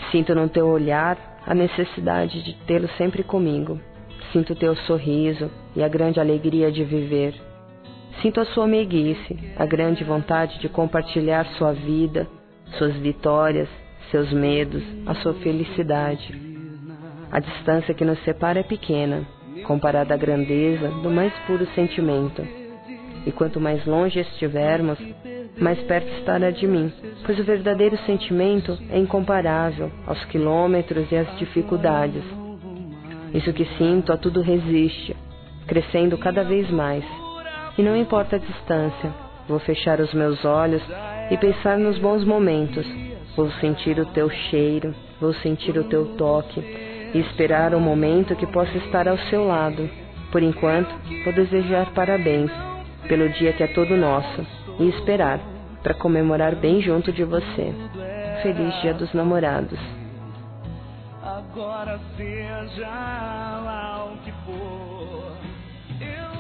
Sinto no teu olhar a necessidade de tê-lo sempre comigo. Sinto teu sorriso e a grande alegria de viver. Sinto a sua meiguice, a grande vontade de compartilhar sua vida, suas vitórias, seus medos, a sua felicidade. A distância que nos separa é pequena, comparada à grandeza do mais puro sentimento. E quanto mais longe estivermos, mais perto estará de mim, pois o verdadeiro sentimento é incomparável aos quilômetros e às dificuldades. Isso que sinto a tudo resiste, crescendo cada vez mais. E não importa a distância, vou fechar os meus olhos e pensar nos bons momentos. Vou sentir o teu cheiro, vou sentir o teu toque e esperar o momento que possa estar ao seu lado. Por enquanto, vou desejar parabéns pelo dia que é todo nosso e esperar para comemorar bem junto de você. Feliz Dia dos Namorados. Agora seja lá o que for, eu